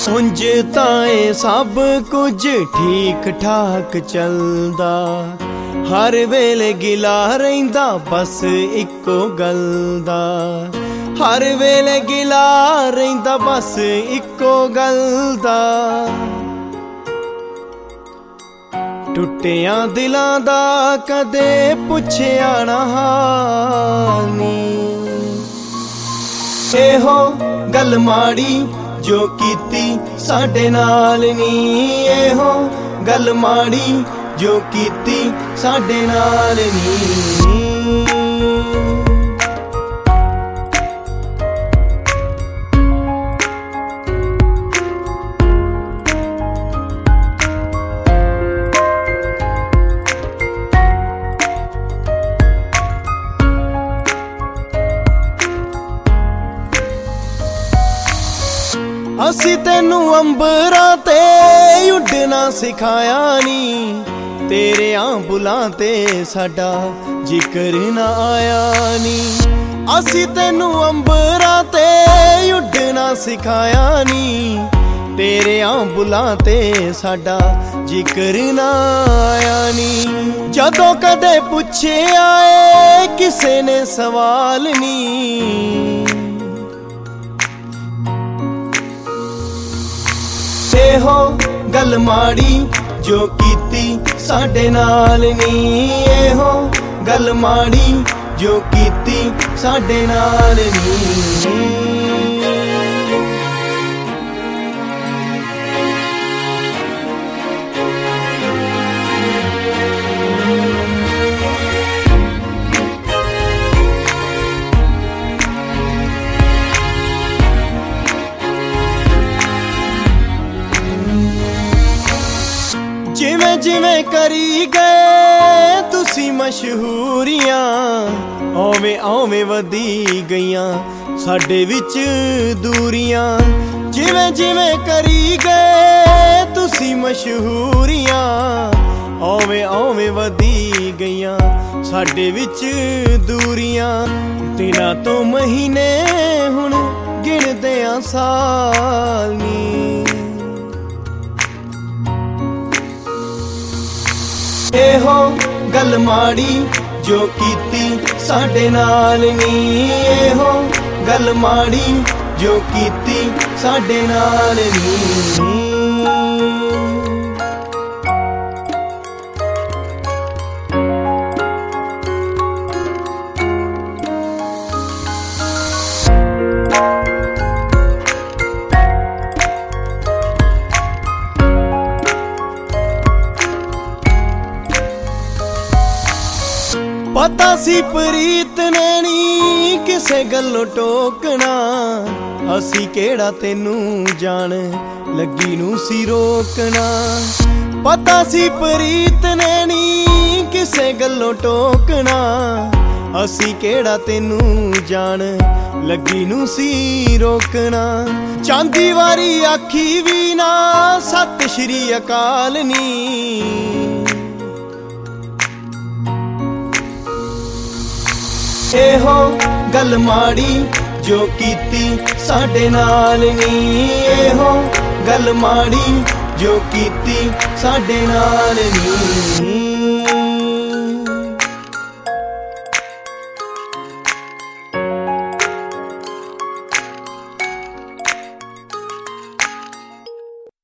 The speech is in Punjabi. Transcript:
ਉਂਝ ਤਾਂ ਇਹ ਸਭ ਕੁਝ ਠੀਕ ਠਾਕ ਚੱਲਦਾ, ਹਰ ਵੇਲੇ ਗਿਲਾ ਰਹਿੰਦਾ ਬਸ ਇੱਕੋ ਗੱਲ ਦਾ। ਹਰ ਵੇਲੇ ਗਿਲਾ ਰਹਿੰਦਾ ਬਸ ਇੱਕੋ ਗੱਲ ਦਾ। ਟੁੱਟਿਆਂ ਦਿਲਾਂ ਦਾ ਕਦੇ ਪੁੱਛਿਆ ਨਾ ਹਾਲ ਨੀ। ਇਹੋ ਗੱਲ ਮਾੜੀ ਜੋ ਕੀਤੀ ਸਾਡੇ ਨਾਲ ਨੀ। ਇਹੋ ਗੱਲ ਮਾੜੀ ਜੋ ਕੀਤੀ ਸਾਡੇ ਨਾਲ ਨੀ। ਅਸੀਂ ਤੈਨੂੰ ਅੰਬਰਾਂ ਤੇ ਉੱਡਣਾ ਸਿਖਾਇਆ ਨੀ, ਤੇਰਿਆਂ ਬੁਲਾਂ ਤੇ ਸਾਡਾ ਜ਼ਿਕਰ ਨਾ ਆਇਆ ਨੀ। ਅਸੀਂ ਤੈਨੂੰ ਅੰਬਰਾਂ ਤੇ ਉੱਡਣਾ ਸਿਖਾਇਆ ਨੀ, ਤੇਰਿਆਂ ਬੁਲਾਂ ਤੇ ਸਾਡਾ ਜ਼ਿਕਰ ਨਾ ਆਇਆ ਨੀ। ਜਦੋਂ ਕਦੇ ਪੁੱਛਿਆ ਏ ਕਿਸੇ ਨੇ ਸਵਾਲ ਨੀ। ਇਹੋ ਗੱਲ ਮਾੜੀ ਜੋ ਕੀਤੀ ਸਾਡੇ ਨਾਲ ਨੀ। ਇਹੋ ਗੱਲ ਮਾੜੀ ਜੋ ਕੀਤੀ ਸਾਡੇ ਨਾਲ ਨੀ। ਜਿਵੇਂ ਜਿਵੇਂ ਕਰੀ ਗਏ ਤੁਸੀਂ ਮਸ਼ਹੂਰੀਆਂ, ਓਵੇਂ ਓਵੇਂ ਵਧੀ ਗਈਆਂ ਸਾਡੇ ਵਿੱਚ ਦੂਰੀਆਂ। ਜਿਵੇਂ ਜਿਵੇਂ ਕਰੀ ਗਏ ਤੁਸੀਂ ਮਸ਼ਹੂਰੀਆਂ, ਓਵੇਂ ਓਵੇਂ ਵਧੀ ਗਈਆਂ ਸਾਡੇ ਵਿੱਚ ਦੂਰੀਆਂ। ਦਿਨਾਂ ਤੋਂ ਮਹੀਨੇ ਹੁਣ ਗਿਣਦੇ ਆਂ ਸਾਲ ਨੀ। ਇਹੋ ਗੱਲ ਮਾੜੀ ਜੋ ਕੀਤੀ ਸਾਡੇ ਨਾਲ ਨੀ। ਇਹੋ ਗੱਲ ਮਾੜੀ ਜੋ ਕੀਤੀ ਸਾਡੇ ਨਾਲ ਨੀ। ਪਤਾ ਸੀ ਪ੍ਰੀਤ ਨੇ ਨੀ ਕਿਸੇ ਗੱਲੋਂ ਟੋਕਣਾ, ਅਸੀਂ ਕਿਹੜਾ ਤੈਨੂੰ ਜਾਣ ਲੱਗੀ ਨੂੰ ਸੀ ਰੋਕਣਾ। ਪਤਾ ਸੀ ਪ੍ਰੀਤ ਨੇ ਨੀ ਕਿਸੇ ਗੱਲੋਂ ਟੋਕਣਾ, ਅਸੀਂ ਕਿਹੜਾ ਤੈਨੂੰ ਜਾਣ ਲੱਗੀ ਨੂੰ ਸੀ ਰੋਕਣਾ। ਚਾਂਦੀ ਵਾਰੀ ਆਖੀ ਵੀ ਨਾ ਸਤਿ ਸ਼੍ਰੀ ਅਕਾਲ ਨੀ। ਇਹੋ ਗੱਲ ਮਾੜੀ ਜੋ ਕੀਤੀ ਸਾਡੇ ਨਾਲ ਨੀ। ਇਹੋ ਗੱਲ ਮਾੜੀ ਜੋ ਕੀਤੀ ਸਾਡੇ ਨਾਲ ਨੀ।